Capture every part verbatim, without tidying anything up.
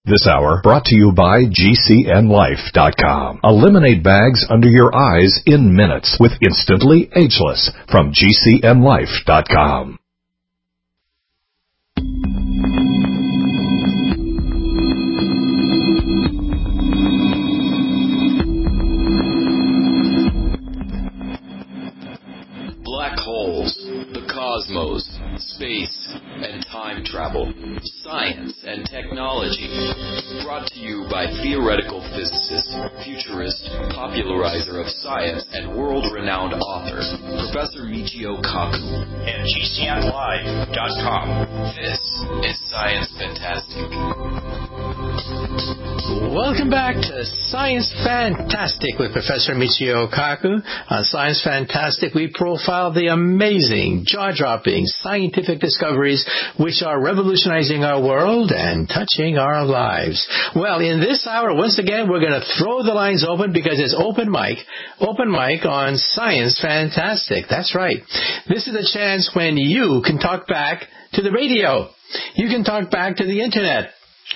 This hour brought to you by G C N Life dot com. Eliminate bags under your eyes in minutes with Instantly Ageless from G C N Life dot com. Black holes, the cosmos, space, and time travel, science and technology. Brought to you by theoretical physicist, futurist, popularizer of science, and world-renowned author, Professor Michio Kaku. And G C N Live dot com. This is Science Fantastic. Welcome back to Science Fantastic with Professor Michio Kaku. On Science Fantastic, we profile the amazing, jaw-dropping scientific discoveries which are revolutionizing our world and touching our lives. Well, in this hour, once again, we're going to throw the lines open because it's open mic, open mic on Science Fantastic. That's right. This is a chance when you can talk back to the radio. You can talk back to the internet.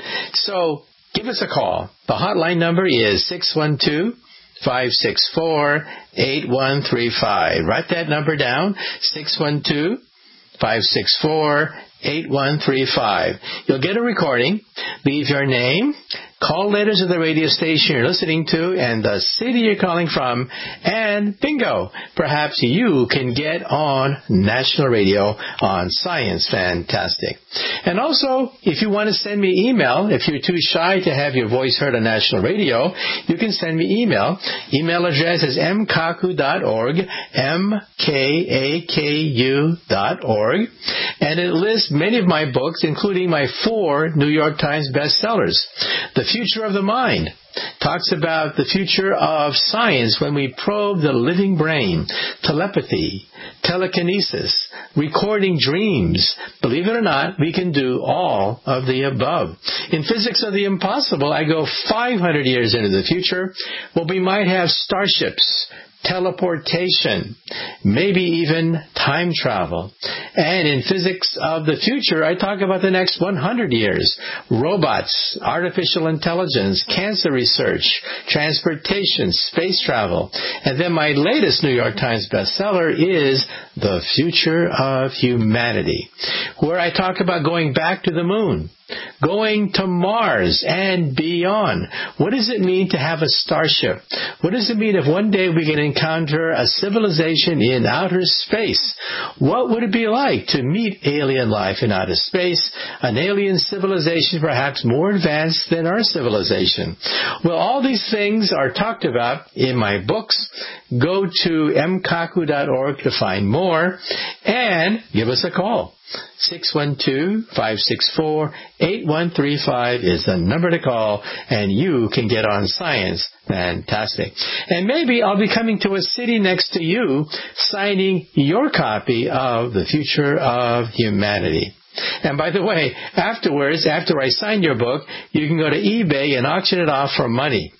So give us a call. The hotline number is six one two, five six four, eight one three five. Write that number down, six one two, five six four, eight one three five. You'll get a recording. Leave your name, call letters of the radio station you're listening to, and the city you're calling from, and bingo, perhaps you can get on national radio on Science Fantastic. And also, if you want to send me email, if you're too shy to have your voice heard on national radio, you can send me email. Email address is m kaku dot org, M K A K U dot org, and it lists many of my books, including my four New York Times bestsellers. The Future of the Mind talks about the future of science when we probe the living brain, telepathy, telekinesis, recording dreams. Believe it or not, we can do all of the above. In Physics of the Impossible, I go five hundred years into the future, where we might have starships, teleportation, maybe even time travel. And in Physics of the Future, I talk about the next one hundred years, robots, artificial intelligence, cancer research, transportation, space travel. And then my latest New York Times bestseller is The Future of Humanity, where I talk about going back to the moon, going to Mars and beyond. What does it mean to have a starship? What does it mean if one day we can encounter a civilization in outer space? What would it be like to meet alien life in outer space, an alien civilization perhaps more advanced than our civilization? Well, all these things are talked about in my books. Go to m kaku dot org to find more and give us a call. six one two, five six four, eight one three five is the number to call, and you can get on Science Fantastic. And maybe I'll be coming to a city next to you, signing your copy of The Future of Humanity. And by the way, afterwards, after I sign your book, you can go to eBay and auction it off for money.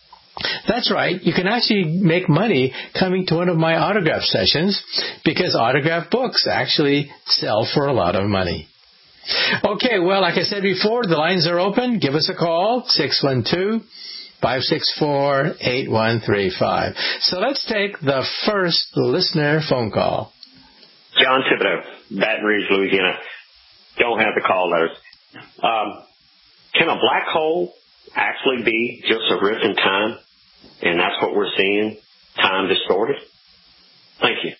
That's right. You can actually make money coming to one of my autograph sessions because autograph books actually sell for a lot of money. Okay, well, like I said before, the lines are open. Give us a call, six one two, five six four, eight one three five. So let's take the first listener phone call. John Thibodeau, Baton Rouge, Louisiana. Don't have the call letters. Um, can a black hole actually be just a rip in time? And that's what we're seeing, time distorted? Thank you.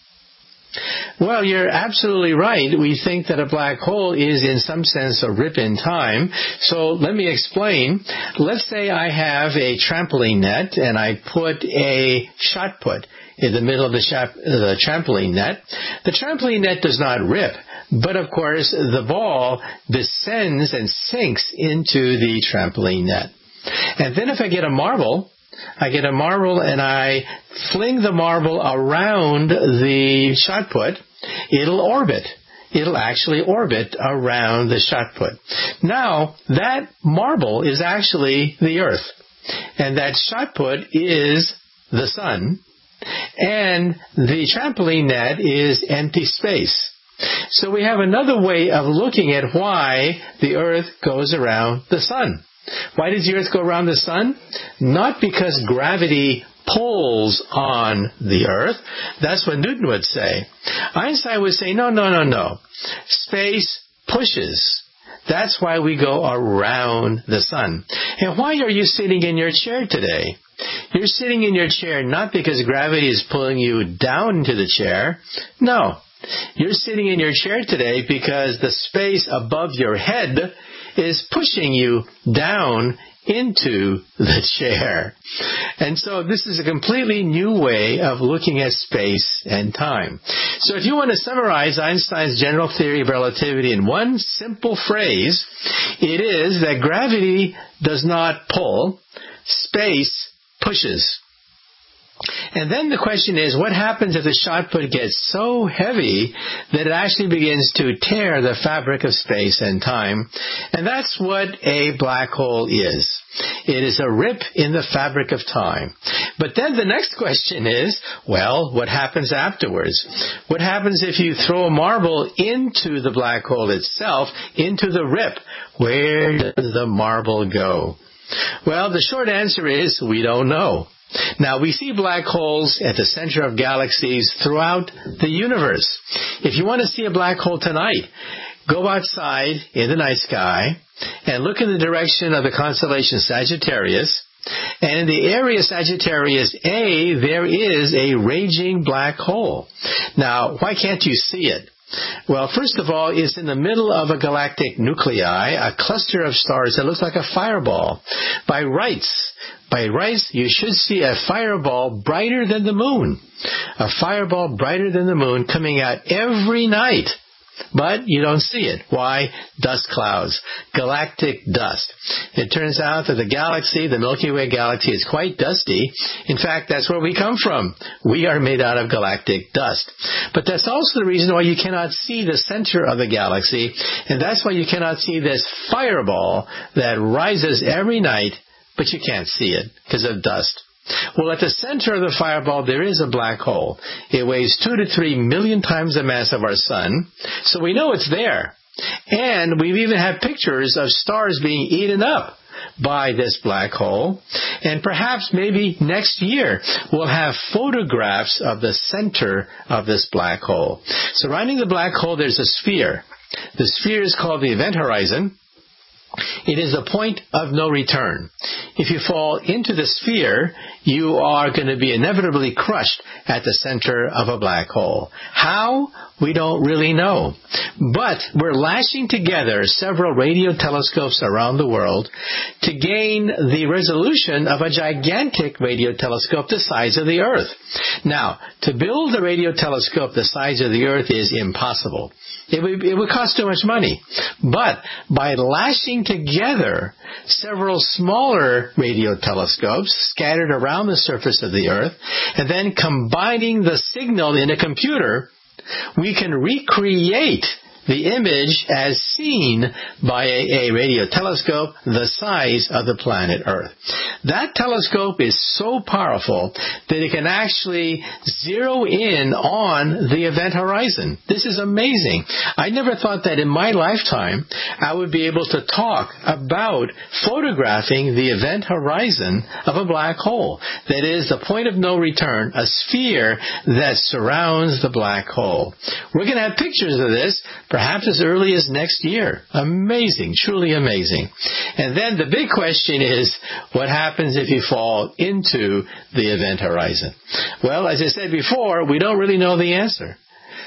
Well, you're absolutely right. We think that a black hole is in some sense a rip in time. So let me explain. Let's say I have a trampoline net and I put a shot put in the middle of the, shop, the trampoline net. The trampoline net does not rip, but of course the ball descends and sinks into the trampoline net. And then if I get a marble, I get a marble and I fling the marble around the shot put, it'll orbit. It'll actually orbit around the shot put. Now, that marble is actually the Earth, and that shot put is the sun, and the trampoline net is empty space. So we have another way of looking at why the Earth goes around the sun. Why does the Earth go around the sun? Not because gravity pulls on the Earth. That's what Newton would say. Einstein would say, no, no, no, no. Space pushes. That's why we go around the sun. And why are you sitting in your chair today? You're sitting in your chair not because gravity is pulling you down into the chair. No. You're sitting in your chair today because the space above your head is pushing you down into the chair. And so this is a completely new way of looking at space and time. So if you want to summarize Einstein's general theory of relativity in one simple phrase, it is that gravity does not pull, space pushes. And then the question is, what happens if the shot put gets so heavy that it actually begins to tear the fabric of space and time? And that's what a black hole is. It is a rip in the fabric of time. But then the next question is, well, what happens afterwards? What happens if you throw a marble into the black hole itself, into the rip? Where does the marble go? Well, the short answer is, we don't know. Now, we see black holes at the center of galaxies throughout the universe. If you want to see a black hole tonight, go outside in the night sky and look in the direction of the constellation Sagittarius. And in the area Sagittarius A, there is a raging black hole. Now, why can't you see it? Well, first of all, it's in the middle of a galactic nuclei, a cluster of stars that looks like a fireball. By rights, by rights, you should see a fireball brighter than the moon. A fireball brighter than the moon coming out every night. But you don't see it. Why? Dust clouds. Galactic dust. It turns out that the galaxy, the Milky Way galaxy, is quite dusty. In fact, that's where we come from. We are made out of galactic dust. But that's also the reason why you cannot see the center of the galaxy, and that's why you cannot see this fireball that rises every night, but you can't see it because of dust. Well, at the center of the fireball, there is a black hole. It weighs two to three million times the mass of our sun, so we know it's there. And we've even had pictures of stars being eaten up by this black hole. And perhaps maybe next year we'll have photographs of the center of this black hole. Surrounding the black hole, there's a sphere. The sphere is called the event horizon. It is a point of no return. If you fall into the sphere, you are going to be inevitably crushed at the center of a black hole. How? We don't really know. But we're lashing together several radio telescopes around the world to gain the resolution of a gigantic radio telescope the size of the Earth. Now, to build a radio telescope the size of the Earth is impossible. It would, it would cost too much money. But by lashing together several smaller radio telescopes scattered around the surface of the Earth, and then combining the signal in a computer, we can recreate the image as seen by a, a radio telescope the size of the planet Earth. That telescope is so powerful that it can actually zero in on the event horizon. This is amazing. I never thought that in my lifetime I would be able to talk about photographing the event horizon of a black hole. That is the point of no return, a sphere that surrounds the black hole. We're going to have pictures of this perhaps as early as next year. Amazing, truly amazing. And then the big question is, what happens if you fall into the event horizon? Well, as I said before, we don't really know the answer.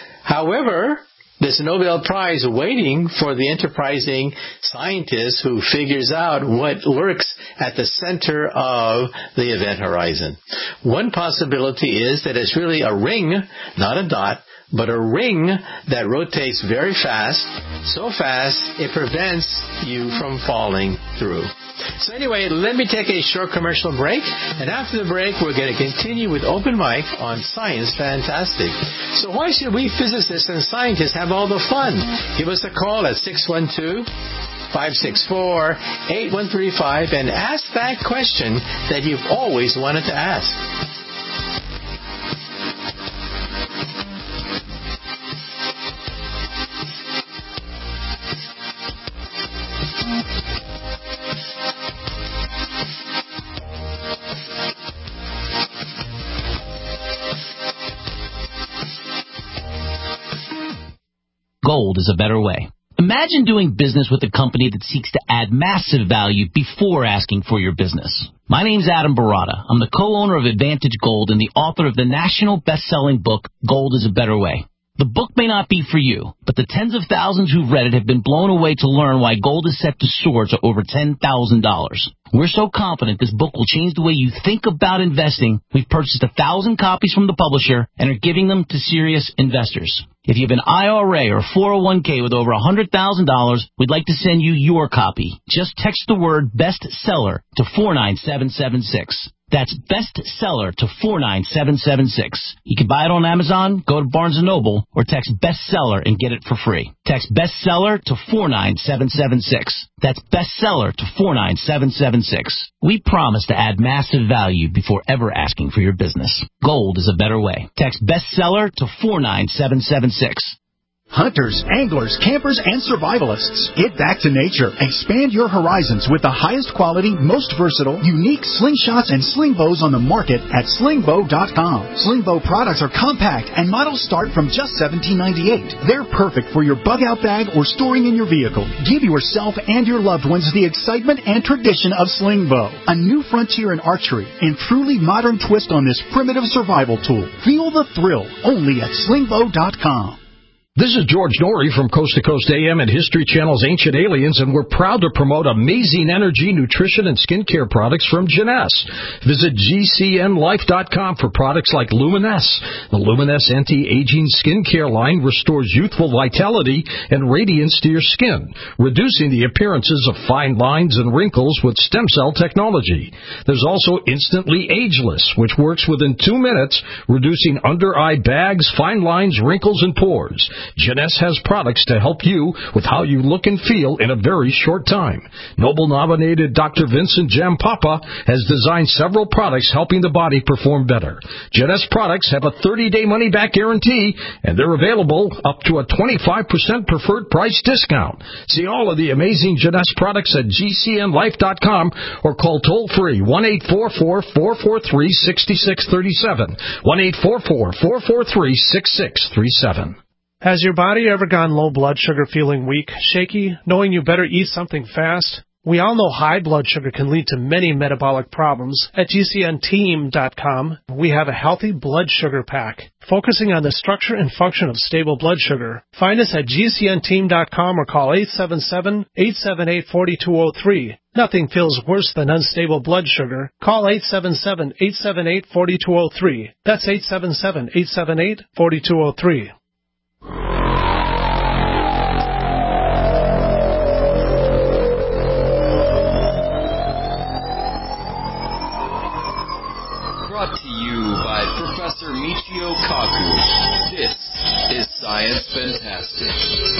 However, there's a Nobel Prize waiting for the enterprising scientist who figures out what lurks at the center of the event horizon. One possibility is that it's really a ring, not a dot, but a ring that rotates very fast, so fast it prevents you from falling through. So anyway, let me take a short commercial break, and after the break we're going to continue with Open Mic on Science Fantastic. So why should we physicists and scientists have all the fun? Give us a call at six one two, five six four, eight one three five and ask that question that you've always wanted to ask. Gold is a better way. Imagine doing business with a company that seeks to add massive value before asking for your business. My name's Adam Barata. I'm the co-owner of Advantage Gold and the author of the national best-selling book, Gold is a Better Way. The book may not be for you, but the tens of thousands who've read it have been blown away to learn why gold is set to soar to over ten thousand dollars. We're so confident this book will change the way you think about investing, we've purchased a thousand copies from the publisher and are giving them to serious investors. If you have an I R A or four oh one k with over one hundred thousand dollars, we'd like to send you your copy. Just text the word bestseller to four nine seven seven six. That's bestseller to four nine seven seven six. You can buy it on Amazon, go to Barnes and Noble, or text bestseller and get it for free. Text bestseller to four nine seven seven six. That's bestseller to four nine seven seven six. We promise to add massive value before ever asking for your business. Gold is a better way. Text bestseller to four nine seven seven six. Hunters, anglers, campers, and survivalists. Get back to nature. Expand your horizons with the highest quality, most versatile, unique slingshots and sling bows on the market at sling bow dot com. Sling bow products are compact and models start from just seventeen ninety-eight. They're perfect for your bug out bag or storing in your vehicle. Give yourself and your loved ones the excitement and tradition of sling bow. A new frontier in archery and truly modern twist on this primitive survival tool. Feel the thrill only at sling bow dot com. This is George Norrie from Coast to Coast A M and History Channel's Ancient Aliens, and we're proud to promote amazing energy, nutrition, and skincare products from Jeunesse. Visit G C N life dot com for products like Luminesse. The Luminesse anti-aging skincare line restores youthful vitality and radiance to your skin, reducing the appearances of fine lines and wrinkles with stem cell technology. There's also Instantly Ageless, which works within two minutes, reducing under-eye bags, fine lines, wrinkles, and pores. Jeunesse has products to help you with how you look and feel in a very short time. Nobel-nominated Doctor Vincent Jampapa has designed several products helping the body perform better. Jeunesse products have a thirty-day money-back guarantee, and they're available up to a twenty-five percent preferred price discount. See all of the amazing Jeunesse products at G C N life dot com or call toll-free one eight four four, four four three, six six three seven, one eight four four, four four three, six six three seven. Has your body ever gone low blood sugar, feeling weak, shaky, knowing you better eat something fast? We all know high blood sugar can lead to many metabolic problems. At G C N team dot com, we have a healthy blood sugar pack, focusing on the structure and function of stable blood sugar. Find us at G C N team dot com or call eight seven seven, eight seven eight, four two zero three. Nothing feels worse than unstable blood sugar. Call eight seven seven, eight seven eight, four two zero three. That's eight seven seven, eight seven eight, four two zero three. Brought to you by Professor Michio Kaku. This is Science Fantastic.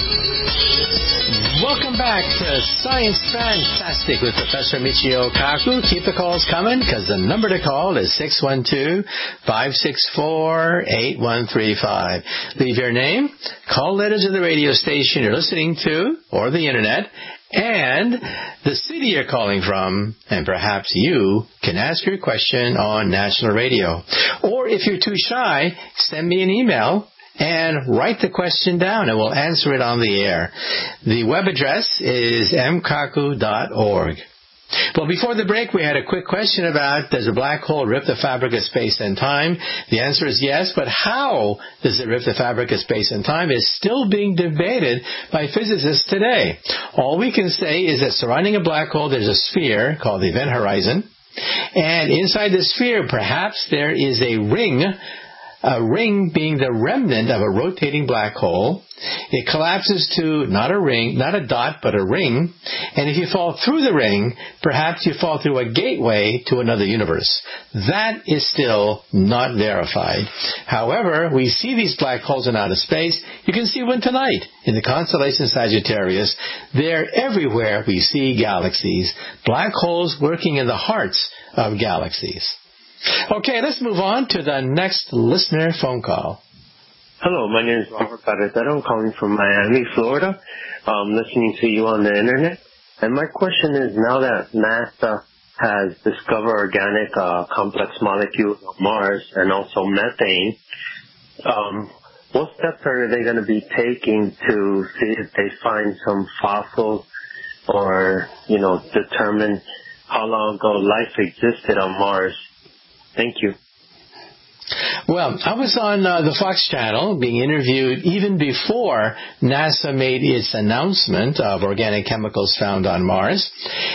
Welcome back to Science Fantastic with Professor Michio Kaku. Keep the calls coming, because the number to call is six one two, five six four, eight one three five. Leave your name, call letters of the radio station you're listening to, or the Internet, and the city you're calling from, and perhaps you can ask your question on national radio. Or if you're too shy, send me an email and write the question down, and we'll answer it on the air. The web address is m kaku dot org. Well, before the break, we had a quick question about, does a black hole rip the fabric of space and time? The answer is yes, but how does it rip the fabric of space and time is still being debated by physicists today. All we can say is that surrounding a black hole, there's a sphere called the event horizon, and inside the sphere, perhaps there is a ring, a ring being the remnant of a rotating black hole. It collapses to not a ring, not a dot, but a ring. And if you fall through the ring, perhaps you fall through a gateway to another universe. That is still not verified. However, we see these black holes in outer space. You can see one tonight in the constellation Sagittarius. They're everywhere we see galaxies. Black holes working in the hearts of galaxies. Okay, let's move on to the next listener phone call. Hello, my name is Robert Carretero. I'm calling from Miami, Florida. I'm listening to you on the Internet. And my question is, now that NASA has discovered organic uh, complex molecules on Mars and also methane, um, what steps are they going to be taking to see if they find some fossils or, you know, determine how long ago life existed on Mars? Thank you. Well, I was on uh, the Fox channel being interviewed even before NASA made its announcement of organic chemicals found on Mars.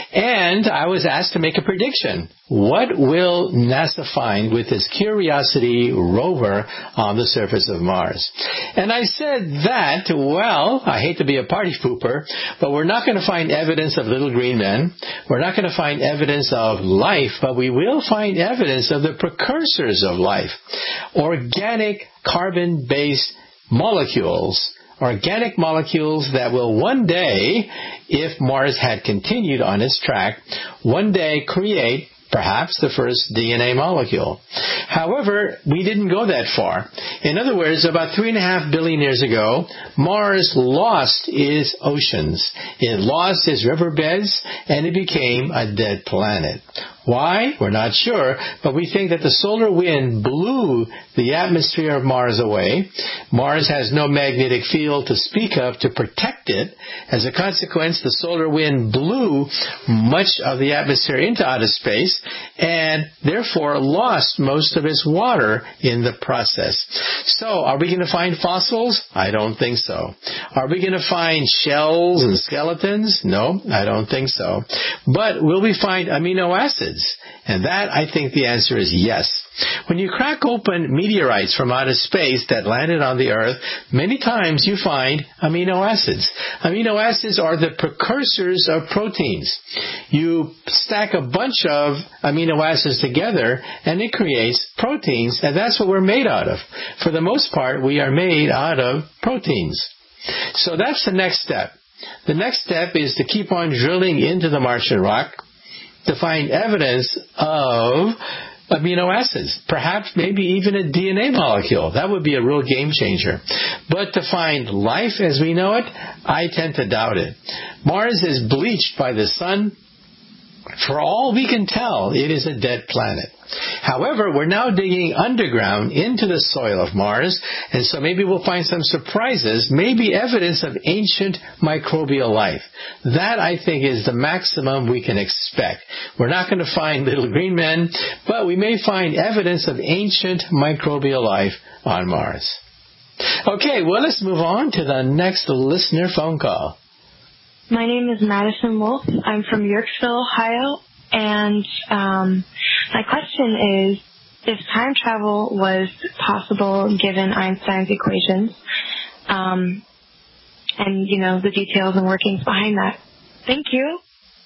And I was asked to make a prediction. What will NASA find with this Curiosity rover on the surface of Mars? And I said that, well, I hate to be a party pooper, but we're not going to find evidence of little green men. We're not going to find evidence of life, but we will find evidence of the precursors of life. Organic carbon-based molecules, organic molecules that will one day, if Mars had continued on its track, one day create perhaps the first D N A molecule. However, we didn't go that far. In other words, about three and a half billion years ago, Mars lost its oceans. It lost its riverbeds, and it became a dead planet. Why? We're not sure, but we think that the solar wind blew the atmosphere of Mars away. Mars has no magnetic field to speak of to protect it. As a consequence, the solar wind blew much of the atmosphere into outer space and therefore lost most of its water in the process. So, are we going to find fossils? I don't think so. Are we going to find shells and skeletons? No, I don't think so. But will we find amino acids? And that, I think the answer is yes. When you crack open meteorites from outer space that landed on the Earth, many times you find amino acids. Amino acids are the precursors of proteins. You stack a bunch of amino acids together and it creates proteins, and that's what we're made out of. For the most part, we are made out of proteins. So that's the next step. The next step is to keep on drilling into the Martian rock to find evidence of amino acids, perhaps maybe even a D N A molecule. That would be a real game changer. But to find life as we know it, I tend to doubt it. Mars is bleached by the sun. For all we can tell, it is a dead planet. However, we're now digging underground into the soil of Mars, and so maybe we'll find some surprises, maybe evidence of ancient microbial life. That, I think, is the maximum we can expect. We're not going to find little green men, but we may find evidence of ancient microbial life on Mars. Okay, well, let's move on to the next listener phone call. My name is Madison Wolf. I'm from Yorksville, Ohio, and um, my question is, if time travel was possible given Einstein's equations, um, and, you know, the details and workings behind that. Thank you.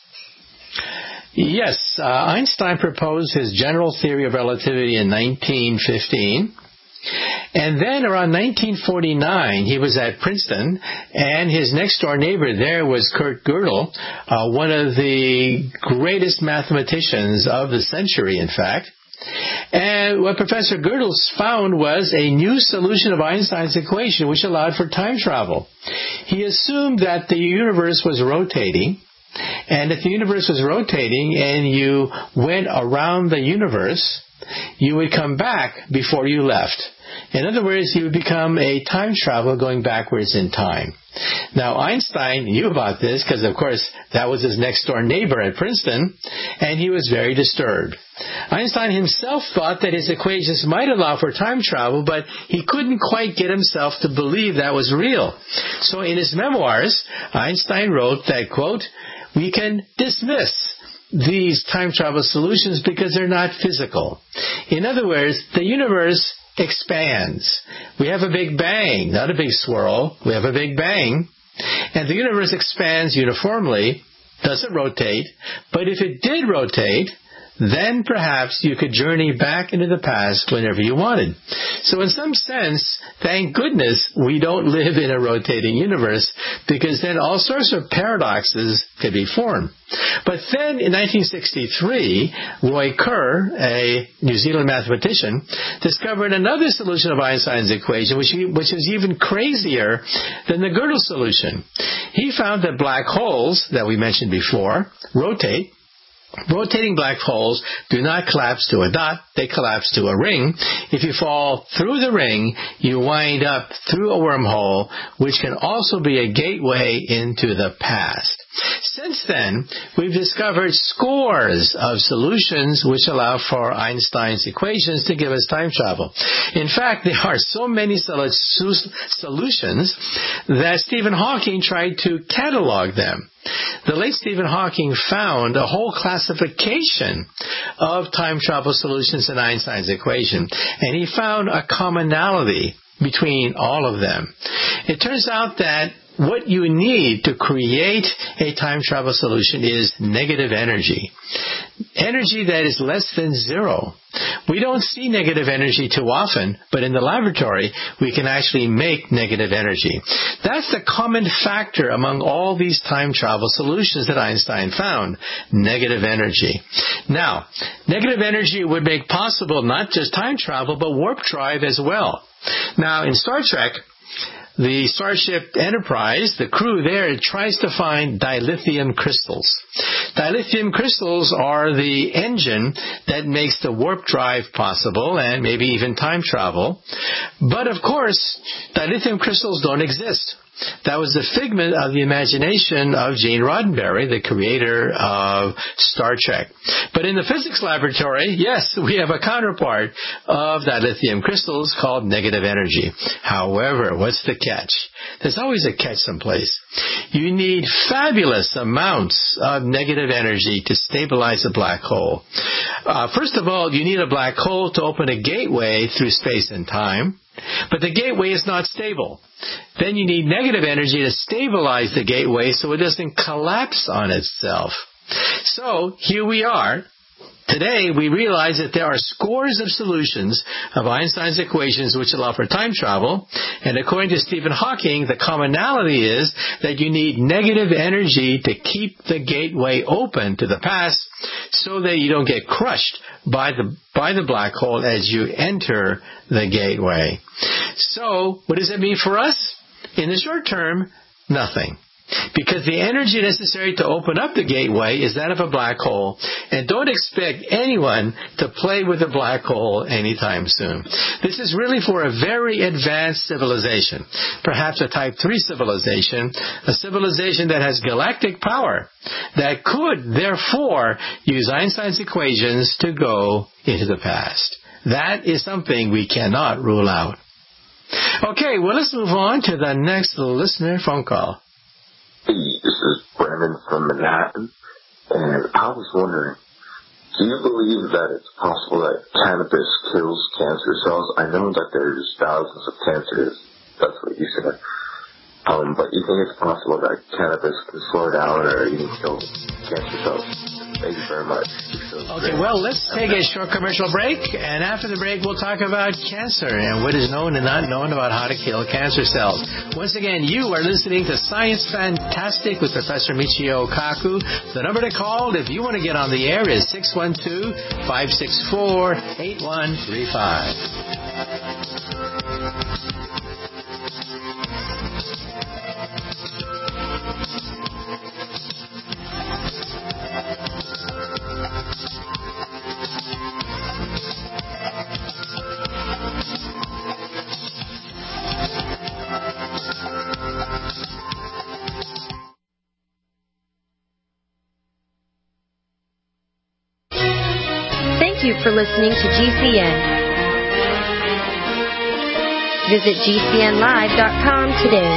Yes, uh, Einstein proposed his general theory of relativity in nineteen fifteen. And then around nineteen forty-nine, he was at Princeton, and his next-door neighbor there was Kurt Gödel, uh, one of the greatest mathematicians of the century, in fact. And what Professor Gödel found was a new solution of Einstein's equation, which allowed for time travel. He assumed that the universe was rotating, and if the universe was rotating and you went around the universe, you would come back before you left. In other words, you would become a time traveler going backwards in time. Now, Einstein knew about this because, of course, that was his next-door neighbor at Princeton, and he was very disturbed. Einstein himself thought that his equations might allow for time travel, but he couldn't quite get himself to believe that was real. So in his memoirs, Einstein wrote that, quote, "We can dismiss these time travel solutions because they're not physical." In other words, the universe expands. We have a big bang, not a big swirl. We have a big bang. And the universe expands uniformly, doesn't rotate. But if it did rotate, then perhaps you could journey back into the past whenever you wanted. So in some sense, thank goodness we don't live in a rotating universe, because then all sorts of paradoxes could be formed. But then in nineteen sixty-three, Roy Kerr, a New Zealand mathematician, discovered another solution of Einstein's equation, which, which is even crazier than the Gödel solution. He found that black holes, that we mentioned before, rotate. Rotating black holes do not collapse to a dot, they collapse to a ring. If you fall through the ring, you wind up through a wormhole, which can also be a gateway into the past. Since then, we've discovered scores of solutions which allow for Einstein's equations to give us time travel. In fact, there are so many solutions that Stephen Hawking tried to catalog them. The late Stephen Hawking found a whole classification of time travel solutions in Einstein's equation, and he found a commonality between all of them. It turns out that what you need to create a time travel solution is negative energy. Energy that is less than zero. We don't see negative energy too often, but in the laboratory, we can actually make negative energy. That's the common factor among all these time travel solutions that Einstein found, negative energy. Now, negative energy would make possible not just time travel, but warp drive as well. Now, in Star Trek, the Starship Enterprise, the crew there, tries to find dilithium crystals. Dilithium crystals are the engine that makes the warp drive possible and maybe even time travel. But of course, dilithium crystals don't exist. That was the figment of the imagination of Gene Roddenberry, the creator of Star Trek. But in the physics laboratory, yes, we have a counterpart of dilithium crystals called negative energy. However, what's the catch? There's always a catch someplace. You need fabulous amounts of negative energy to stabilize a black hole. Uh, first of all, you need a black hole to open a gateway through space and time. But the gateway is not stable. Then you need negative energy to stabilize the gateway so it doesn't collapse on itself. So here we are. Today, we realize that there are scores of solutions of Einstein's equations which allow for time travel. And according to Stephen Hawking, the commonality is that you need negative energy to keep the gateway open to the past so that you don't get crushed by the by the black hole as you enter the gateway. So, what does that mean for us? In the short term, nothing. Because the energy necessary to open up the gateway is that of a black hole, and don't expect anyone to play with a black hole anytime soon. This is really for a very advanced civilization, perhaps a type three civilization, a civilization that has galactic power, that could, therefore, use Einstein's equations to go into the past. That is something we cannot rule out. Okay, well, let's move on to the next listener phone call. Hey, this is Brandon from Manhattan, and I was wondering, do you believe that it's possible that cannabis kills cancer cells? I know that there's thousands of cancers, that's what you said, um, but you think it's possible that cannabis can slow down or even kill cancer cells? Thank you very much. Okay, well, let's take a short commercial break, and after the break, we'll talk about cancer and what is known and not known about how to kill cancer cells. Once again, you are listening to Science Fantastic with Professor Michio Kaku. The number to call if you want to get on the air is six one two, five six four, eight one three five. Thank you for listening to G C N. Visit G C N live dot com today.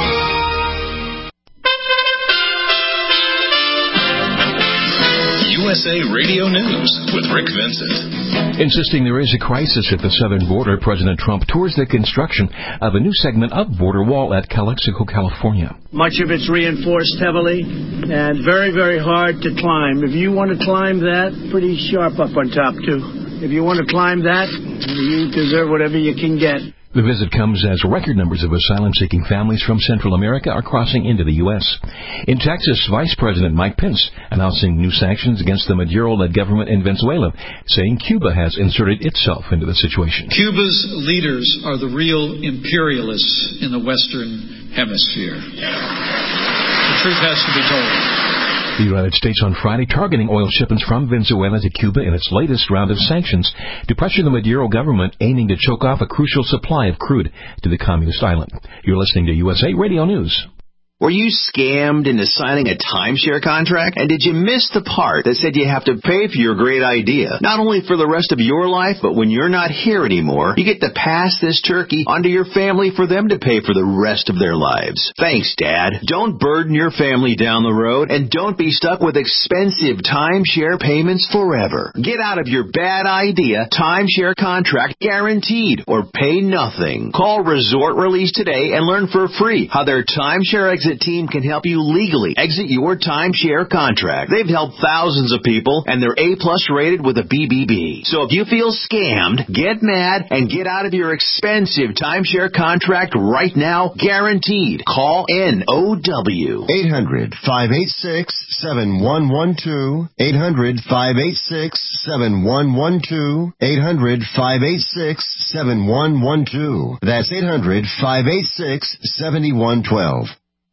U S A Radio News with Rick Vincent. Insisting there is a crisis at the southern border, President Trump tours the construction of a new segment of border wall at Calexico, California. Much of it's reinforced heavily and very, very hard to climb. If you want to climb that, pretty sharp up on top, too. If you want to climb that, you deserve whatever you can get. The visit comes as record numbers of asylum-seeking families from Central America are crossing into the U S. In Texas, Vice President Mike Pence announcing new sanctions against the Maduro-led government in Venezuela, saying Cuba has inserted itself into the situation. Cuba's leaders are the real imperialists in the Western Hemisphere. The truth has to be told. The United States on Friday targeting oil shipments from Venezuela to Cuba in its latest round of sanctions to pressure the Maduro government aiming to choke off a crucial supply of crude to the communist island. You're listening to U S A Radio News. Were you scammed into signing a timeshare contract? And did you miss the part that said you have to pay for your great idea? Not only for the rest of your life, but when you're not here anymore, you get to pass this turkey onto your family for them to pay for the rest of their lives. Thanks, Dad. Don't burden your family down the road, and don't be stuck with expensive timeshare payments forever. Get out of your bad idea timeshare contract guaranteed, or pay nothing. Call Resort Release today and learn for free how their timeshare exit team can help you legally exit your timeshare contract. They've helped thousands of people, and they're A-plus rated with a B B B. So if you feel scammed, get mad and get out of your expensive timeshare contract right now, guaranteed. Call N O W. eight hundred, five eight six, seven one one two. eight hundred, five eight six, seven one one two. eight hundred, five eight six, seven one one two. That's eight hundred, five eight six, seven one one two.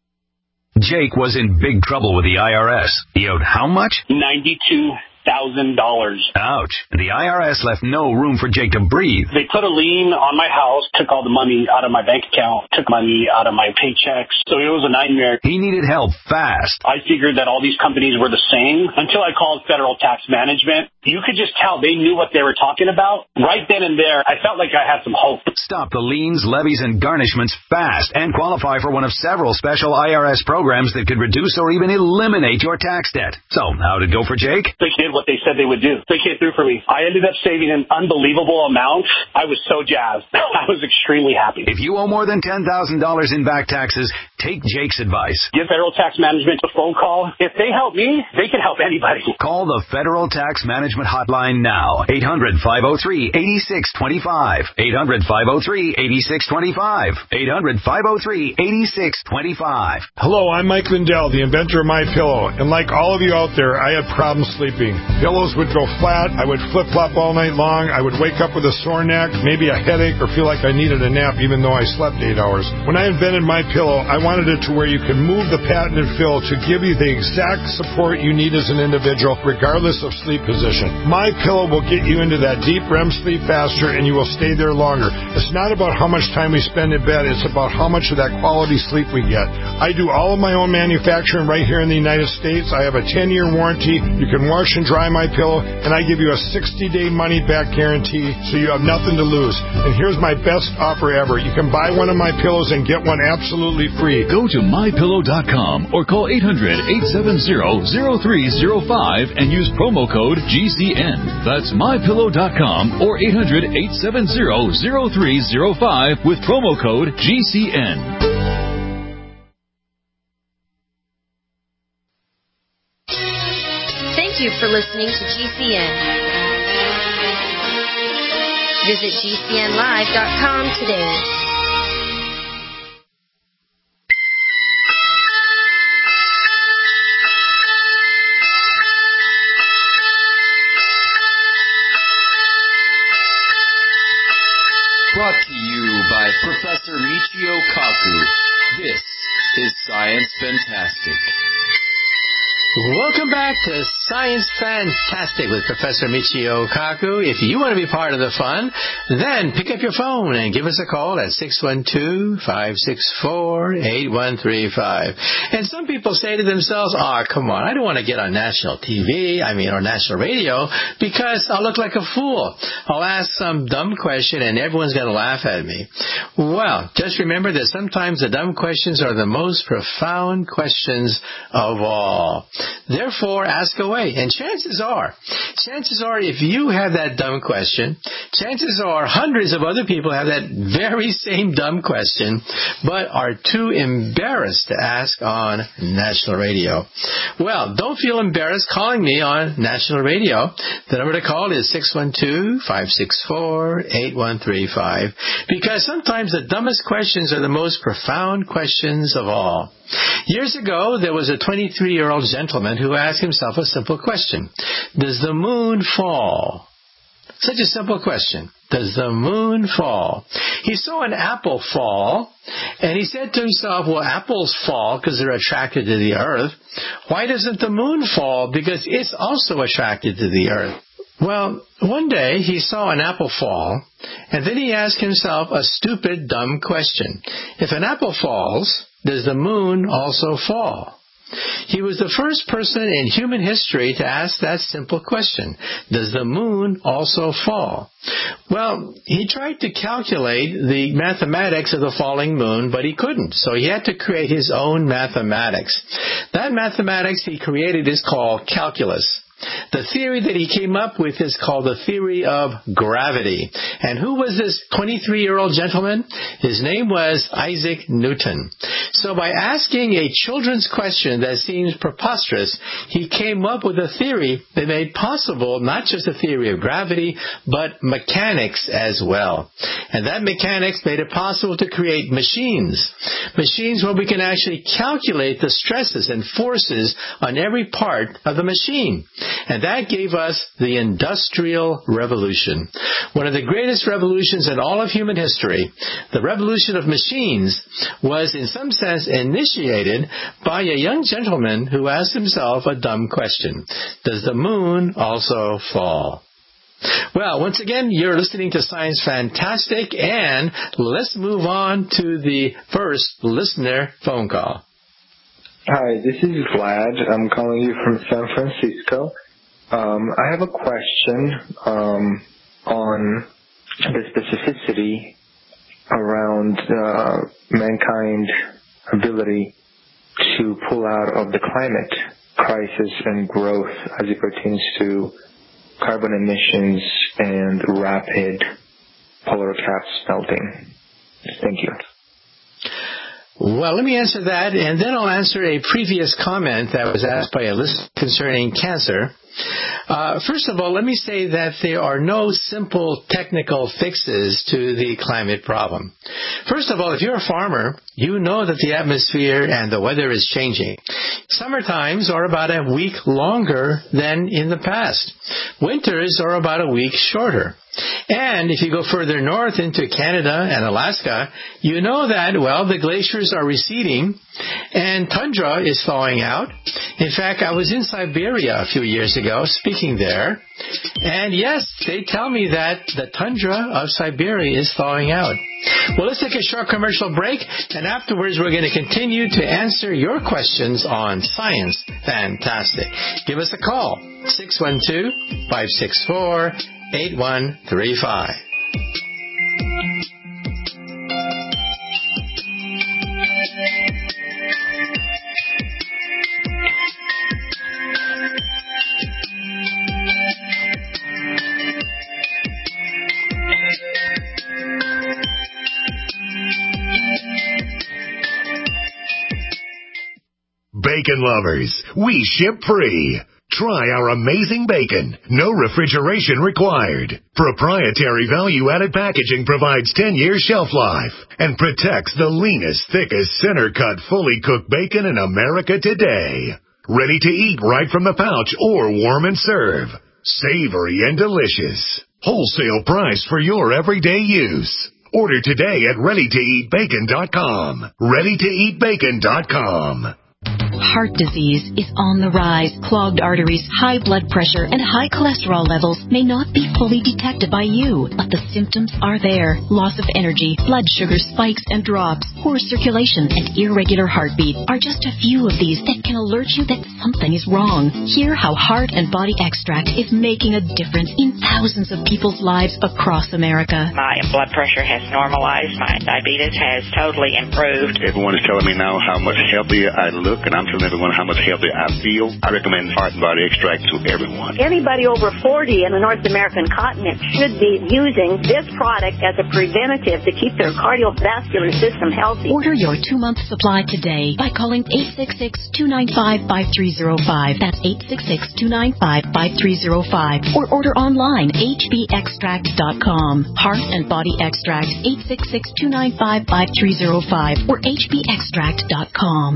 Jake was in big trouble with the I R S. He owed how much? ninety-two thousand dollars. Ouch. The I R S left no room for Jake to breathe. They put a lien on my house, took all the money out of my bank account, took money out of my paychecks. So it was a nightmare. He needed help fast. I figured that all these companies were the same until I called Federal Tax Management. You could just tell they knew what they were talking about. Right then and there, I felt like I had some hope. Stop the liens, levies, and garnishments fast and qualify for one of several special I R S programs that could reduce or even eliminate your tax debt. So, how'd it go for Jake? They did what they said they would do. They came through for me. I ended up saving an unbelievable amount. I was so jazzed. I was extremely happy. If you owe more than ten thousand dollars in back taxes, take Jake's advice. Give Federal Tax Management a phone call. If they help me, they can help anybody. Call the Federal Tax Management Hotline now. eight hundred, five oh three, eight six two five. eight hundred, five oh three, eight six two five. eight hundred, five oh three, eight six two five. Hello, I'm Mike Lindell, the inventor of MyPillow. And like all of you out there, I had problems sleeping. Pillows would go flat. I would flip-flop all night long. I would wake up with a sore neck, maybe a headache, or feel like I needed a nap even though I slept eight hours. When I invented MyPillow, I wanted it to where you can move the patented fill to give you the exact support you need as an individual, regardless of sleep position. MyPillow will get you into that deep R E M sleep faster, and you will stay there longer. It's not about how much time we spend in bed. It's about how much of that quality sleep we get. I do all of my own manufacturing right here in the United States. I have a ten-year warranty. You can wash and dry MyPillow, and I give you a sixty-day money-back guarantee, so you have nothing to lose. And here's my best offer ever. You can buy one of my pillows and get one absolutely free. Go to my pillow dot com or call eight hundred, eight seven zero, zero three zero five and use promo code G C N. That's my pillow dot com or eight hundred, eight seven zero, zero three zero five with promo code G C N. Thank you for listening to G C N. Visit G C N live dot com today. Brought to you by Professor Michio Kaku. This is Science Fantastic. Welcome back to Science Fantastic with Professor Michio Kaku. If you want to be part of the fun, then pick up your phone and give us a call at six one two, five six four, eight one three five. And some people say to themselves, oh, come on, I don't want to get on national T V, I mean, or national radio, because I'll look like a fool. I'll ask some dumb question and everyone's going to laugh at me. Well, just remember that sometimes the dumb questions are the most profound questions of all. Therefore, ask away. And chances are, chances are if you have that dumb question, chances are hundreds of other people have that very same dumb question, but are too embarrassed to ask on national radio. Well, don't feel embarrassed calling me on national radio. The number to call is six one two, five six four, eight one three five, because sometimes the dumbest questions are the most profound questions of all. Years ago, there was a twenty-three-year-old gentleman who asked himself a simple question. Does the moon fall? Such a simple question. does the moon fall? He saw an apple fall, and he said to himself, well, apples fall because they're attracted to the earth. Why doesn't the moon fall? Because it's also attracted to the earth. Well, one day he saw an apple fall, and then he asked himself a stupid, dumb question. If an apple falls, does the moon also fall? He was the first person in human history to ask that simple question. Does the moon also fall? Well, he tried to calculate the mathematics of the falling moon, but he couldn't. So he had to create his own mathematics. That mathematics he created is called calculus. The theory that he came up with is called the theory of gravity. And who was this twenty-three-year-old gentleman? His name was Isaac Newton. So by asking a children's question that seems preposterous, he came up with a theory that made possible not just the theory of gravity, but mechanics as well. And that mechanics made it possible to create machines. Machines where we can actually calculate the stresses and forces on every part of the machine. And that gave us the Industrial Revolution. One of the greatest revolutions in all of human history, the revolution of machines, was in some sense initiated by a young gentleman who asked himself a dumb question. Does the moon also fall? Well, once again, you're listening to Science Fantastic, and let's move on to the first listener phone call. Hi, this is Vlad. I'm calling you from San Francisco. Um, I have a question um, on the specificity around uh, mankind's ability to pull out of the climate crisis and growth as it pertains to carbon emissions and rapid polar cap melting. Thank you. Well, let me answer that, and then I'll answer a previous comment that was asked by a listener concerning cancer. Uh, first of all, let me say that there are no simple technical fixes to the climate problem. First of all, if you're a farmer, you know that the atmosphere and the weather is changing. Summer times are about a week longer than in the past. Winters are about a week shorter. And if you go further north into Canada and Alaska, you know that, well, the glaciers are receding and tundra is thawing out. In fact, I was in Siberia a few years ago speaking there, and yes, they tell me that the tundra of Siberia is thawing out. Well, let's take a short commercial break, and afterwards we're going to continue to answer your questions on Science Fantastic. Give us a call, six one two, five six four, eight one three five. Bacon lovers, we ship free. Try our amazing bacon. No refrigeration required. Proprietary value-added packaging provides ten years shelf life and protects the leanest, thickest, center-cut, fully cooked bacon in America today. Ready to eat right from the pouch or warm and serve. Savory and delicious. Wholesale price for your everyday use. Order today at ready to eat bacon dot com. ready to eat bacon dot com. Heart disease is on the rise. Clogged arteries, high blood pressure, and high cholesterol levels may not be fully detected by you, but the symptoms are there. Loss of energy, blood sugar spikes and drops, poor circulation, and irregular heartbeat are just a few of these that can alert you that something is wrong. Hear how Heart and Body Extract is making a difference in thousands of people's lives across America. My blood pressure has normalized. My diabetes has totally improved. Everyone is telling me now how much healthier I look, and I'm telling everyone how much healthier I feel. I recommend Heart and Body Extract to everyone. Anybody over forty in the North American continent should be using this product as a preventative to keep their cardiovascular system healthy. Order your two-month supply today by calling eight six six, two nine five, five three zero five. That's eight six six, two nine five, five three zero five. Or order online, h b extract dot com. Heart and Body Extract, eight six six, two nine five, five three zero five or h b extract dot com.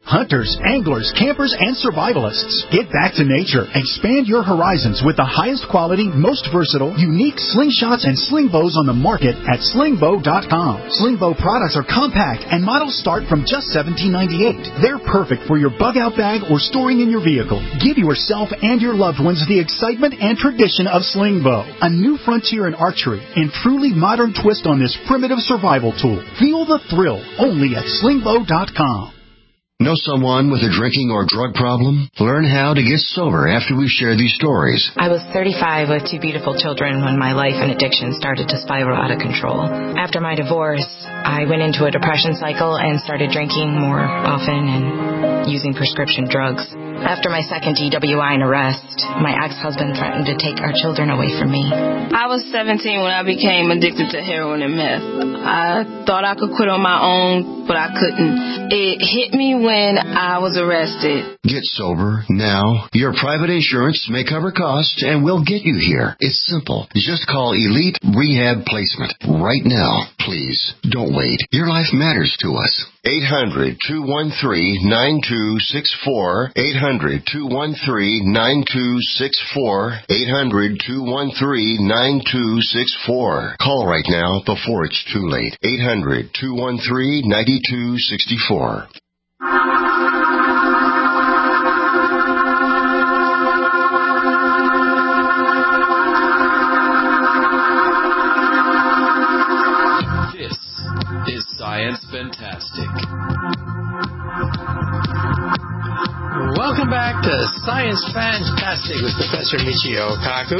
Hunters, anglers, campers, and survivalists. Get back to nature. Expand your horizons with the highest quality, most versatile, unique slingshots and sling bows on the market at sling bow dot com. Sling bow products are compact and models start from just seventeen ninety-eight. They're perfect for your bug out bag or storing in your vehicle. Give yourself and your loved ones the excitement and tradition of sling bow. A new frontier in archery and truly modern twist on this primitive survival tool. Feel the thrill only at sling bow dot com. Know someone with a drinking or drug problem? Learn how to get sober after we share these stories. I was thirty-five with two beautiful children when my life and addiction started to spiral out of control. After my divorce, I went into a depression cycle and started drinking more often and using prescription drugs. After my second D W I and arrest, my ex-husband threatened to take our children away from me. I was seventeen when I became addicted to heroin and meth. I thought I could quit on my own, but I couldn't. It hit me when I was arrested. Get sober now. Your private insurance may cover costs and we'll get you here. It's simple. Just call Elite Rehab Placement right now. Please, don't wait. Your life matters to us. eight hundred, two one three, nine two six four. eight hundred, two one three, nine two six four. eight hundred, two one three, nine two six four. Call right now before it's too late. eight hundred, two one three, nine two six four. This is Science Fantastic. Welcome back to Science Fantastic with Professor Michio Kaku.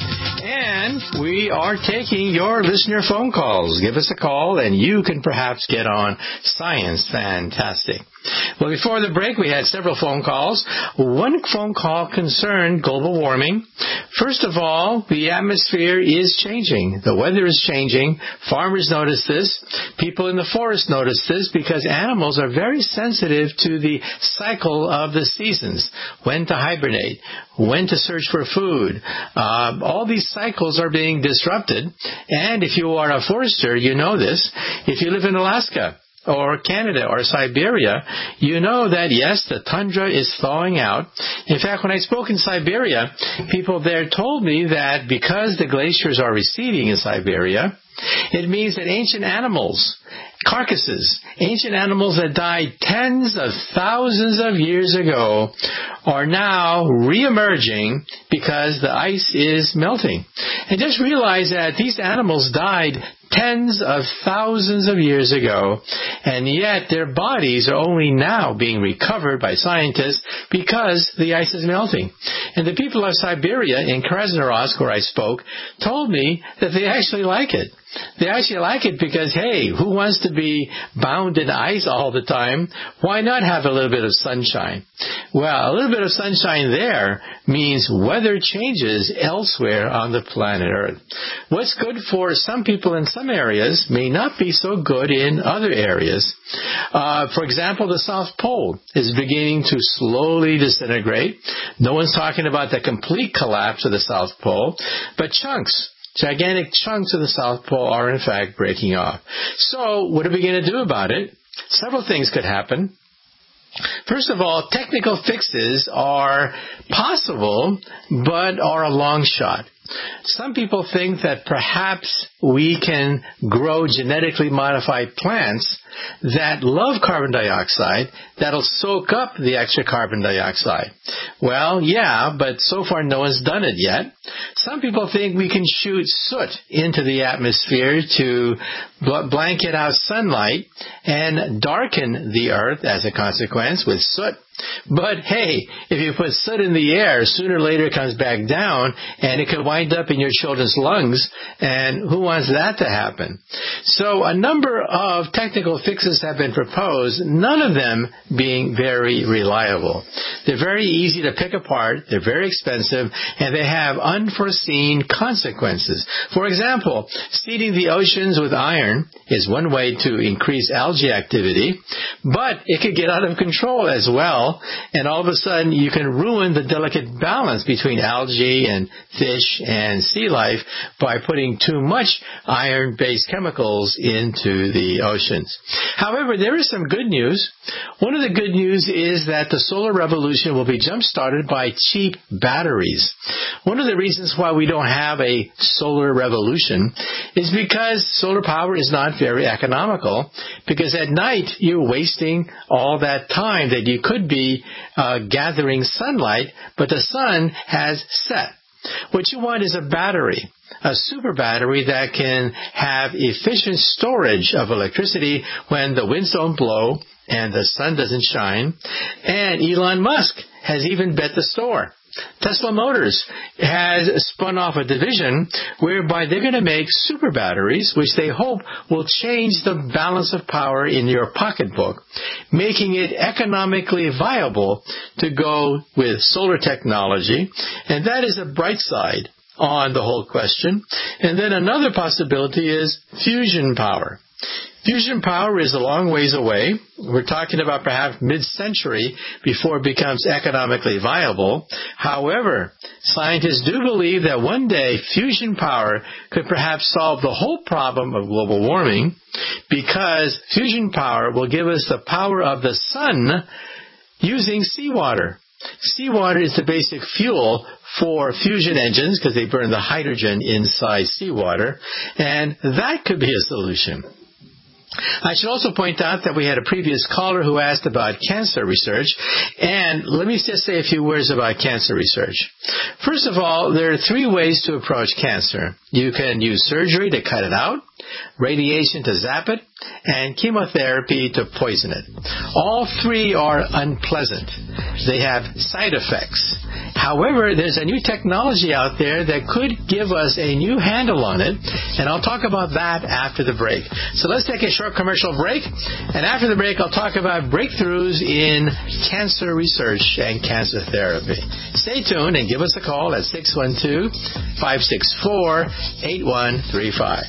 And we are taking your listener phone calls. Give us a call and you can perhaps get on Science Fantastic. Well, before the break, we had several phone calls. One phone call concerned global warming. First of all, the atmosphere is changing. The weather is changing. Farmers notice this. People in the forest notice this because animals are very sensitive to the cycle of the seasons. When to hibernate, when to search for food. Uh, all these cycles are being disrupted. And if you are a forester, you know this. If you live in Alaska, or Canada or Siberia, you know that, yes, the tundra is thawing out. In fact, when I spoke in Siberia, people there told me that because the glaciers are receding in Siberia, it means that ancient animals, carcasses, ancient animals that died tens of thousands of years ago are now re-emerging because the ice is melting. And just realize that these animals died tens of thousands of years ago, and yet their bodies are only now being recovered by scientists because the ice is melting. And the people of Siberia in Krasnoyarsk, where I spoke, told me that they actually like it. They actually like it because, hey, who wants to be bound in ice all the time? Why not have a little bit of sunshine? Well, a little bit of sunshine there means weather changes elsewhere on the planet Earth. What's good for some people in some areas may not be so good in other areas. Uh, for example, the South Pole is beginning to slowly disintegrate. No one's talking about the complete collapse of the South Pole, but chunks. Gigantic chunks of the South Pole are, in fact, breaking off. So what are we going to do about it? Several things could happen. First of all, technical fixes are possible, but are a long shot. Some people think that perhaps we can grow genetically modified plants that love carbon dioxide that'll soak up the extra carbon dioxide. Well, yeah, but so far no one's done it yet. Some people think we can shoot soot into the atmosphere to bl- blanket out sunlight and darken the earth as a consequence with soot. But hey, if you put soot in the air, sooner or later it comes back down and it could wind up in your children's lungs, and who wants that to happen? So a number of technical fixes have been proposed, none of them being very reliable. They're very easy to pick apart, they're very expensive, and they have unforeseen consequences. For example, seeding the oceans with iron is one way to increase algae activity, but it could get out of control as well well, and all of a sudden you can ruin the delicate balance between algae and fish and sea life by putting too much iron-based chemicals into the oceans. However, there is some good news. One of the good news is that the solar revolution will be jump-started by cheap batteries. One of the reasons why we don't have a solar revolution is because solar power is not very economical, because at night you're wasting all that time that you could be uh, gathering sunlight, but the sun has set. What you want is a battery, a super battery that can have efficient storage of electricity when the winds don't blow and the sun doesn't shine. And Elon Musk has even bet the store. Tesla Motors has spun off a division whereby they're going to make super batteries, which they hope will change the balance of power in your pocketbook, making it economically viable to go with solar technology. And that is a bright side on the whole question. And then another possibility is fusion power. Fusion power is a long ways away. We're talking about perhaps mid-century before it becomes economically viable. However, scientists do believe that one day fusion power could perhaps solve the whole problem of global warming, because fusion power will give us the power of the sun using seawater. Seawater is the basic fuel for fusion engines because they burn the hydrogen inside seawater, and that could be a solution. I should also point out that we had a previous caller who asked about cancer research, and let me just say a few words about cancer research. First of all, there are three ways to approach cancer. You can use surgery to cut it out, radiation to zap it, and chemotherapy to poison it. All three are unpleasant. They have side effects. However, there's a new technology out there that could give us a new handle on it, and I'll talk about that after the break. So let's take a short commercial break, and after the break I'll talk about breakthroughs in cancer research and cancer therapy. Stay tuned and give us a call at six one two, five six four, eight one three five.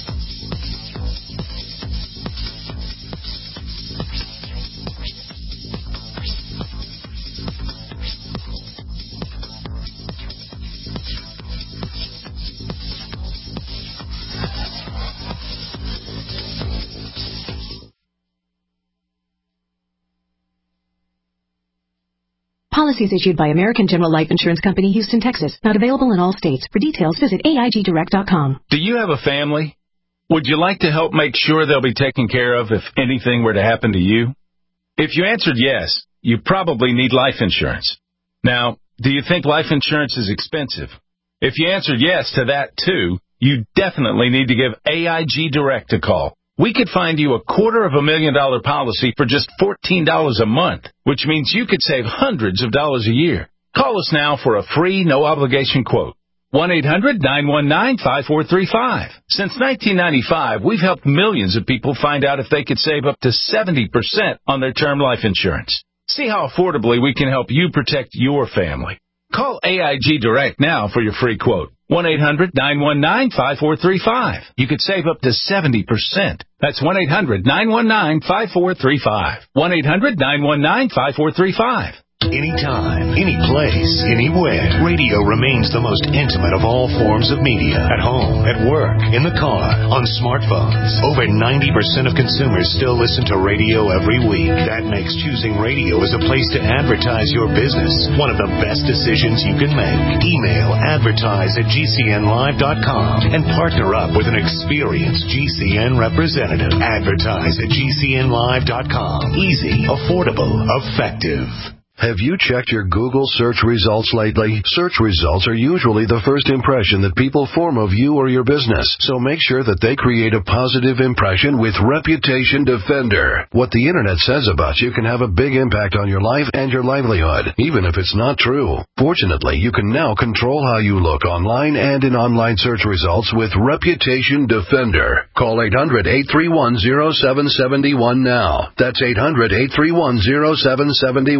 Policies issued by American General Life Insurance Company, Houston, Texas. Not available in all states. For details, visit A I G direct dot com. Do you have a family? Would you like to help make sure they'll be taken care of if anything were to happen to you? If you answered yes, you probably need life insurance. Now, do you think life insurance is expensive? If you answered yes to that too, you definitely need to give A I G Direct a call. We could find you a quarter of a million dollar policy for just fourteen dollars a month, which means you could save hundreds of dollars a year. Call us now for a free, no-obligation quote. one eight hundred, nine one nine, five four three five. Since nineteen ninety-five, we've helped millions of people find out if they could save up to seventy percent on their term life insurance. See how affordably we can help you protect your family. Call A I G Direct now for your free quote. one eight hundred, nine one nine, five four three five. You could save up to seventy percent. That's one eight hundred, nine one nine, five four three five. one eight hundred, nine one nine, five four three five. Anytime, any place, anywhere. Radio remains the most intimate of all forms of media. At home, at work, in the car, on smartphones. Over ninety percent of consumers still listen to radio every week. That makes choosing radio as a place to advertise your business one of the best decisions you can make. Email advertise at G C N live dot com and partner up with an experienced G C N representative. Advertise at G C N live dot com. Easy, affordable, effective. Have you checked your Google search results lately? Search results are usually the first impression that people form of you or your business, so make sure that they create a positive impression with Reputation Defender. What the Internet says about you can have a big impact on your life and your livelihood, even if it's not true. Fortunately, you can now control how you look online and in online search results with Reputation Defender. Call eight hundred, eight three one, zero seven seven one now. That's eight hundred, eight three one, zero seven seven one.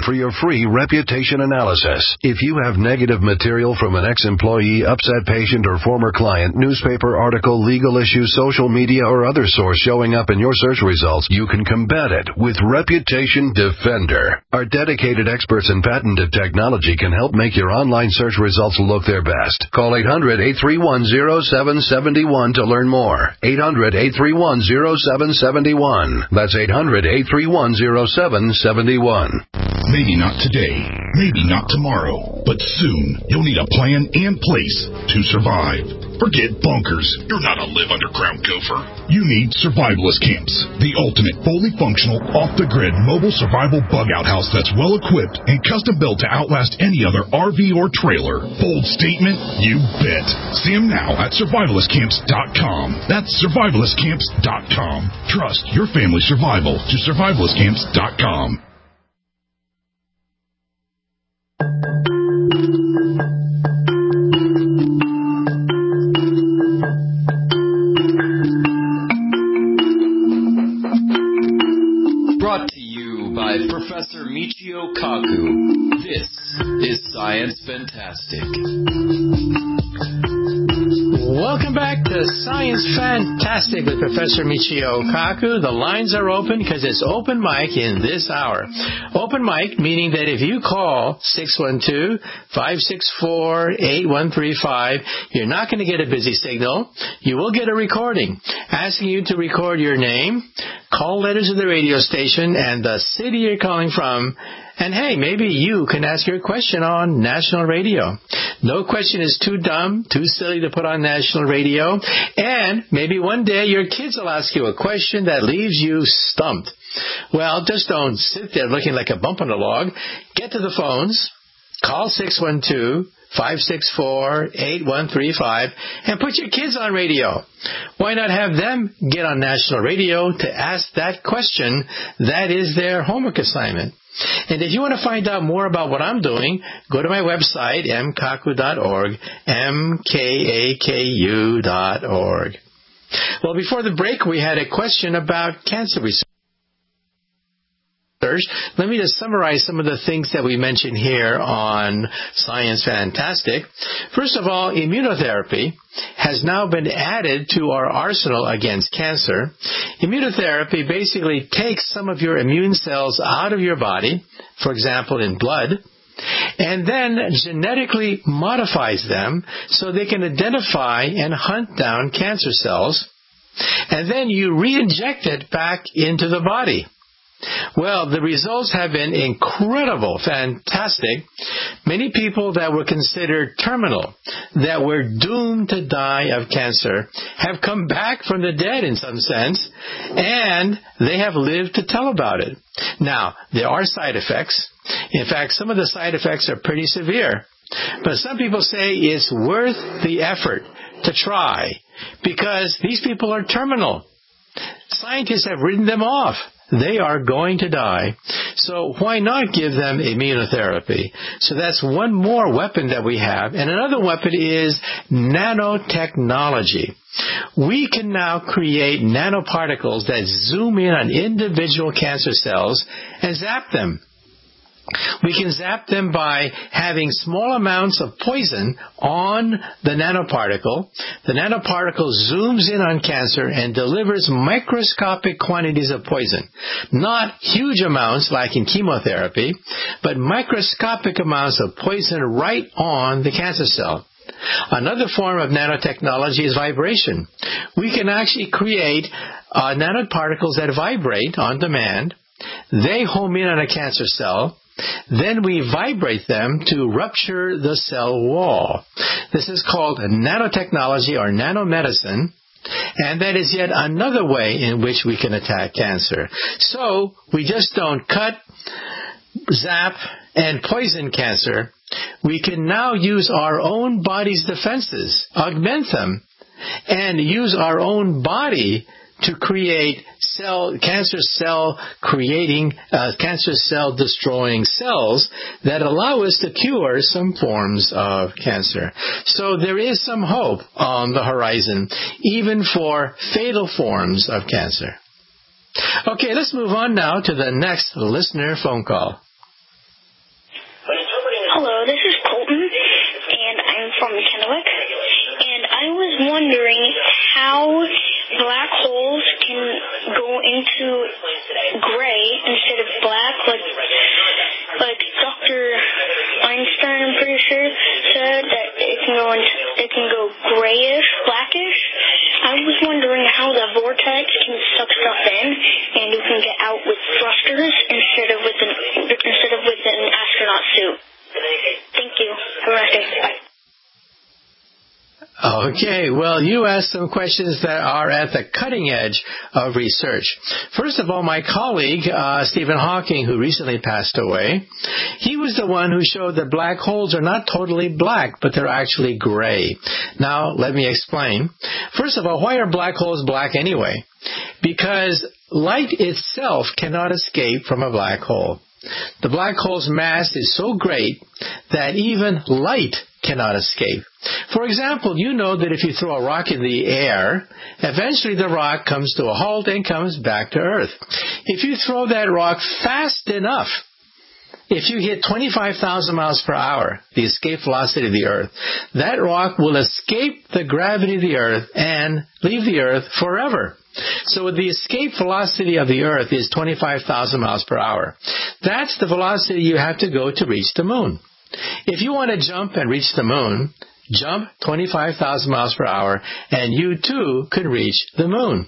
for your free reputation analysis. If you have negative material from an ex-employee, upset patient, or former client, newspaper article, legal issue, social media, or other source showing up in your search results, you can combat it with Reputation Defender. Our dedicated experts in patented technology can help make your online search results look their best. Call eight hundred, eight three one, zero seven seven one to learn more. eight hundred, eight three one, zero seven seven one. That's eight hundred, eight three one, zero seven seven one. Maybe not today, maybe not tomorrow, but soon you'll need a plan and place to survive. Forget bunkers. You're not a live underground gopher. You need Survivalist Camps, the ultimate fully functional, off-the-grid mobile survival bug-out house that's well-equipped and custom-built to outlast any other R V or trailer. Bold statement? You bet. See them now at survivalist camps dot com. That's survivalist camps dot com. Trust your family's survival to survivalist camps dot com. Brought to you by Professor Michio Kaku. This is Science Fantastic. Welcome back to Science Fantastic with Professor Michio Kaku. The lines are open because it's open mic in this hour. Open mic meaning that if you call six one two, five six four, eight one three five, you're not going to get a busy signal. You will get a recording asking you to record your name, call letters of the radio station, and the city you're calling from. And hey, maybe you can ask your question on national radio. No question is too dumb, too silly to put on national radio. And maybe one day your kids will ask you a question that leaves you stumped. Well, just don't sit there looking like a bump on a log. Get to the phones, call six one two, five six four, eight one three five, and put your kids on radio. Why not have them get on national radio to ask that question? That is their homework assignment. And if you want to find out more about what I'm doing, go to my website, m kaku dot org, M K A K U dot org. Well, before the break, we had a question about cancer research. Let me just summarize some of the things that we mentioned here on Science Fantastic. First of all, immunotherapy has now been added to our arsenal against cancer. Immunotherapy basically takes some of your immune cells out of your body, for example, in blood, and then genetically modifies them so they can identify and hunt down cancer cells, and then you re-inject it back into the body. Well, the results have been incredible, fantastic. Many people that were considered terminal, that were doomed to die of cancer, have come back from the dead in some sense, and they have lived to tell about it. Now, there are side effects. In fact, some of the side effects are pretty severe. But some people say it's worth the effort to try because these people are terminal. Scientists have written them off. They are going to die. So why not give them immunotherapy? So that's one more weapon that we have. And another weapon is nanotechnology. We can now create nanoparticles that zoom in on individual cancer cells and zap them. We can zap them by having small amounts of poison on the nanoparticle. The nanoparticle zooms in on cancer and delivers microscopic quantities of poison. Not huge amounts like in chemotherapy, but microscopic amounts of poison right on the cancer cell. Another form of nanotechnology is vibration. We can actually create uh, nanoparticles that vibrate on demand. They home in on a cancer cell. Then we vibrate them to rupture the cell wall. This is called nanotechnology or nanomedicine, and that is yet another way in which we can attack cancer. So we just don't cut, zap, and poison cancer. We can now use our own body's defenses, augment them, and use our own body to create cell, cancer cell creating, uh, cancer cell destroying cells that allow us to cure some forms of cancer. So there is some hope on the horizon, even for fatal forms of cancer. Okay, let's move on now to the next listener phone call. Alec, and I was wondering how black holes can go into gray instead of black, like like Doctor Einstein, I'm pretty sure, said that it can go into, it can go grayish, blackish. I was wondering how the vortex can suck stuff in, and you can get out with thrusters instead of with an instead of with an astronaut suit. Thank you. Have a nice day. Bye. Okay, well, you asked some questions that are at the cutting edge of research. First of all, my colleague, uh, Stephen Hawking, who recently passed away, he was the one who showed that black holes are not totally black, but they're actually gray. Now, let me explain. First of all, why are black holes black anyway? Because light itself cannot escape from a black hole. The black hole's mass is so great that even light cannot escape. For example, you know that if you throw a rock in the air, eventually the rock comes to a halt and comes back to Earth. If you throw that rock fast enough, if you hit twenty-five thousand miles per hour, the escape velocity of the Earth, that rock will escape the gravity of the Earth and leave the Earth forever. So the escape velocity of the Earth is twenty-five thousand miles per hour. That's the velocity you have to go to reach the moon. If you want to jump and reach the moon, jump twenty-five thousand miles per hour, and you too could reach the moon.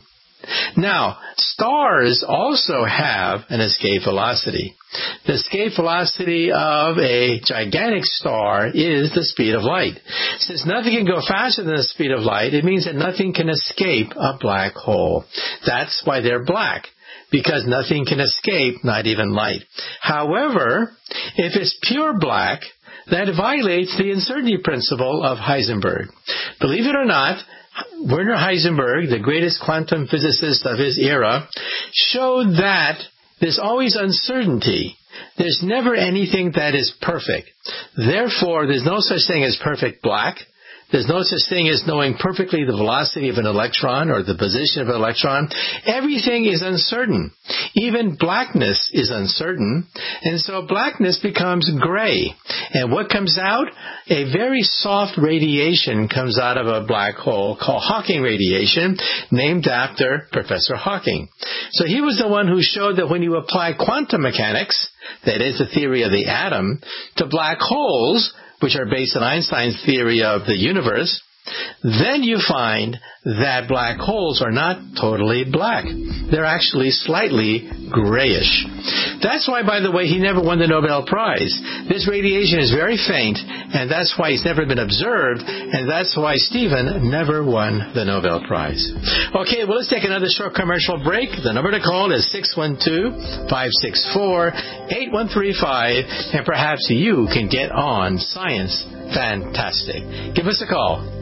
Now, stars also have an escape velocity. The escape velocity of a gigantic star is the speed of light. Since nothing can go faster than the speed of light, it means that nothing can escape a black hole. That's why they're black, because nothing can escape, not even light. However, if it's pure black, that violates the uncertainty principle of Heisenberg. Believe it or not, Werner Heisenberg, the greatest quantum physicist of his era, showed that there's always uncertainty. There's never anything that is perfect. Therefore, there's no such thing as perfect black. There's no such thing as knowing perfectly the velocity of an electron or the position of an electron. Everything is uncertain. Even blackness is uncertain. And so blackness becomes gray. And what comes out? A very soft radiation comes out of a black hole called Hawking radiation, named after Professor Hawking. So he was the one who showed that when you apply quantum mechanics, that is the theory of the atom, to black holes, which are based on Einstein's theory of the universe, then you find that black holes are not totally black. They're actually slightly grayish. That's why, by the way, he never won the Nobel Prize. This radiation is very faint, and that's why it's never been observed, and that's why Stephen never won the Nobel Prize. Okay, well, let's take another short commercial break. The number to call is six one two, five six four, eight one three five, and perhaps you can get on Science Fantastic. Give us a call.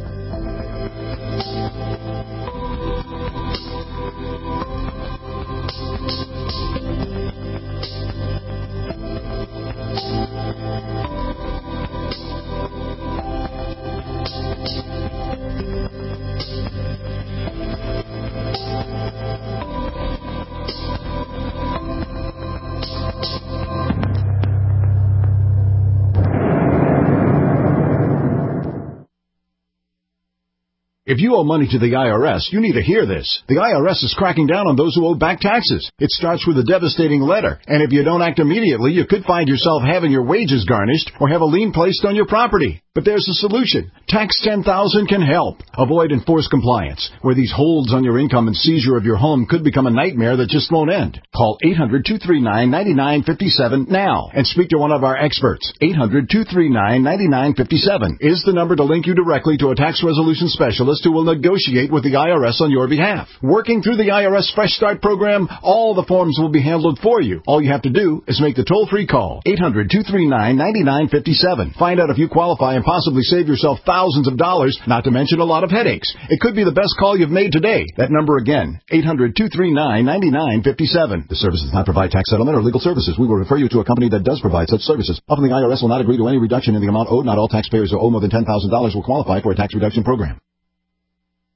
If you owe money to the I R S, you need to hear this. The I R S is cracking down on those who owe back taxes. It starts with a devastating letter, and if you don't act immediately, you could find yourself having your wages garnished or have a lien placed on your property. But there's a solution. Tax ten thousand can help. Avoid enforced compliance, where these holds on your income and seizure of your home could become a nightmare that just won't end. Call eight hundred, two three nine, nine nine five seven now and speak to one of our experts. eight hundred, two three nine, nine nine five seven is the number to link you directly to a tax resolution specialist who will negotiate with the I R S on your behalf. Working through the I R S Fresh Start program, all the forms will be handled for you. All you have to do is make the toll-free call. eight hundred, two three nine, nine nine five seven. Find out if you qualify and possibly save yourself thousands of dollars, not to mention a lot of headaches. It could be the best call you've made today. That number again, eight hundred, two three nine, nine nine five seven. The service does not provide tax settlement or legal services. We will refer you to a company that does provide such services. Often the I R S will not agree to any reduction in the amount owed. Not all taxpayers who owe more than ten thousand dollars will qualify for a tax reduction program.